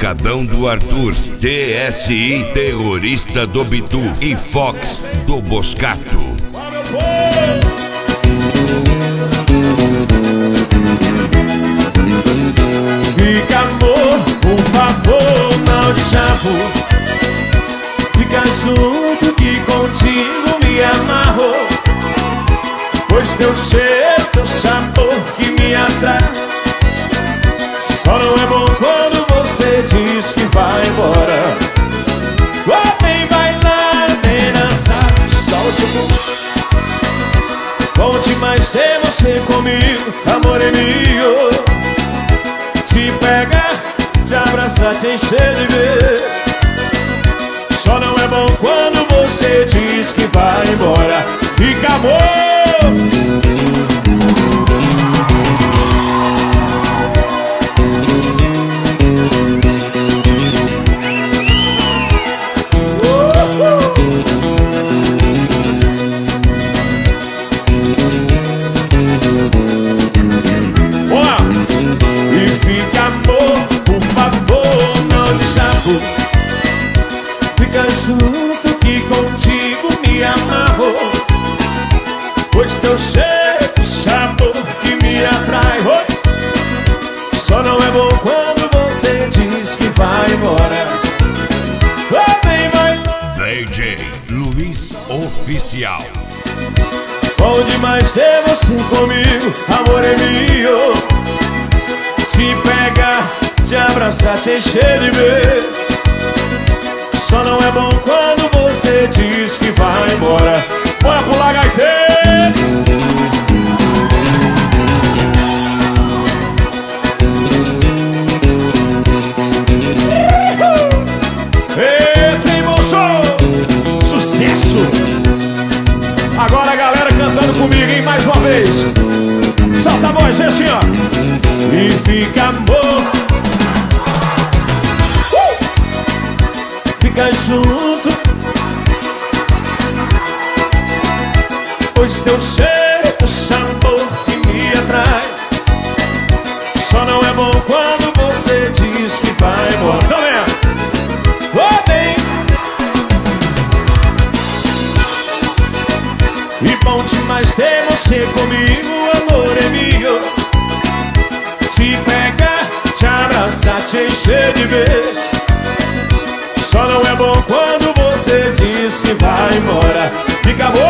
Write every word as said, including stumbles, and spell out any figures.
Pancadão do Arthur, T S I Terrorista do Bitu e Fox do Boscato. Fica, amor, por favor, não te chamo. Fica junto que contigo me amarro, pois teu cheiro, teu sabor que me atrai. Só não é bom quando você diz que vai embora. Oh, vem bailar, vem dançar, solte o bumbum. Bom demais ter você comigo, amor é meu. Te pegar, te abraçar, te encher de beijo. Só não é bom quando você diz que vai embora. Fica, amor. Fica junto que contigo me amarro, pois teu cheiro, sabor que me atrai. Oh! Só não é bom quando você diz que vai embora. Oh, vem, vai lá. D J Luiz Oficial. Bom demais ter você comigo, amor é meu. Te pegar, te abraçar, te encher de beijo. Só não é bom quando você diz que vai embora. Bora pular, gaiteiro! Eita, emoção! Sucesso! Agora a galera cantando comigo, hein? Mais uma vez. Solta a voz, assim, ó. E fica, amor. Fica junto, pois teu cheiro, teu sabor que me atrai. Só não é bom quando você diz que vai embora. Tá vendo? Oh, bem. E bom demais ter você comigo, amor é meu. Te pegar, te abraçar, te encher de beijo. Só não é bom quando você diz que vai embora. Fica bom.